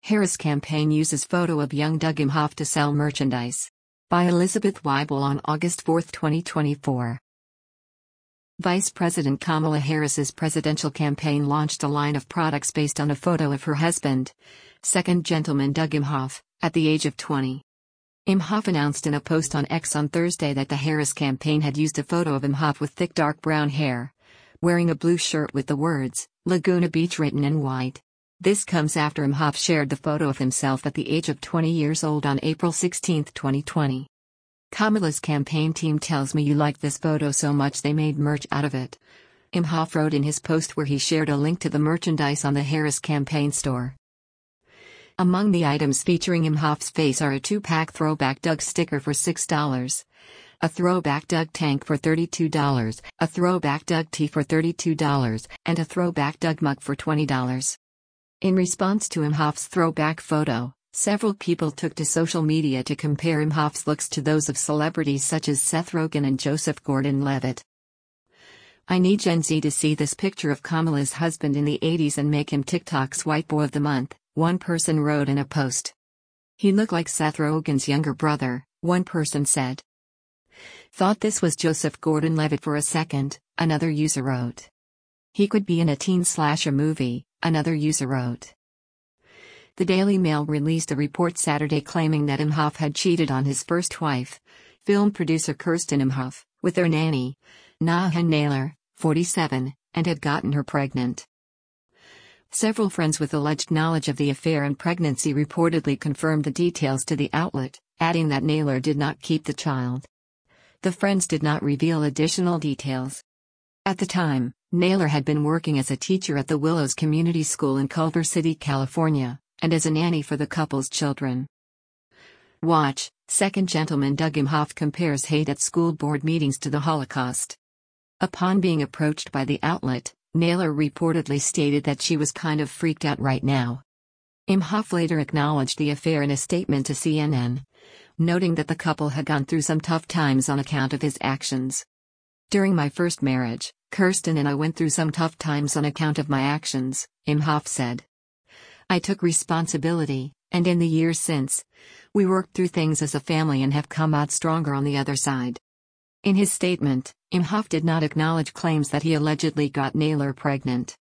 Harris campaign uses photo of young Doug Imhoff to sell merchandise. By Elizabeth Weibel on August 4, 2024. Vice President Kamala Harris's presidential campaign launched a line of products based on a photo of her husband, second gentleman Doug Imhoff, at the age of 20. Imhoff announced in a post on X on Thursday that the Harris campaign had used a photo of Imhoff with thick dark brown hair, wearing a blue shirt with the words, Laguna Beach written in white. This comes after Imhoff shared the photo of himself at the age of 20 years old on April 16, 2020. Kamala's campaign team tells me you like this photo so much they made merch out of it. Imhoff wrote in his post where he shared a link to the merchandise on the Harris campaign store. Among the items featuring Imhoff's face are a 2-pack Throwback Doug sticker for $6, a Throwback Doug tank for $32, a Throwback Doug tee for $32, and a Throwback Doug mug for $20. In response to Imhoff's throwback photo, several people took to social media to compare Imhoff's looks to those of celebrities such as Seth Rogen and Joseph Gordon-Levitt. I need Gen Z to see this picture of Kamala's husband in the 80s and make him TikTok's White Boy of the Month, one person wrote in a post. He looked like Seth Rogen's younger brother, one person said. Thought this was Joseph Gordon-Levitt for a second, another user wrote. He could be in a teen slasher movie, another user wrote. The Daily Mail released a report Saturday claiming that Imhoff had cheated on his first wife, film producer Kirsten Imhoff, with their nanny, Naha Naylor, 47, and had gotten her pregnant. Several friends with alleged knowledge of the affair and pregnancy reportedly confirmed the details to the outlet, adding that Naylor did not keep the child. The friends did not reveal additional details. At the time, Naylor had been working as a teacher at the Willows Community School in Culver City, California, and as a nanny for the couple's children. Watch, second gentleman Doug Imhoff compares hate at school board meetings to the Holocaust. Upon being approached by the outlet, Naylor reportedly stated that she was kind of freaked out right now. Imhoff later acknowledged the affair in a statement to CNN, noting that the couple had gone through some tough times on account of his actions. During my first marriage, Kirsten and I went through some tough times on account of my actions, Imhoff said. I took responsibility, and in the years since, we worked through things as a family and have come out stronger on the other side. In his statement, Imhoff did not acknowledge claims that he allegedly got Naylor pregnant.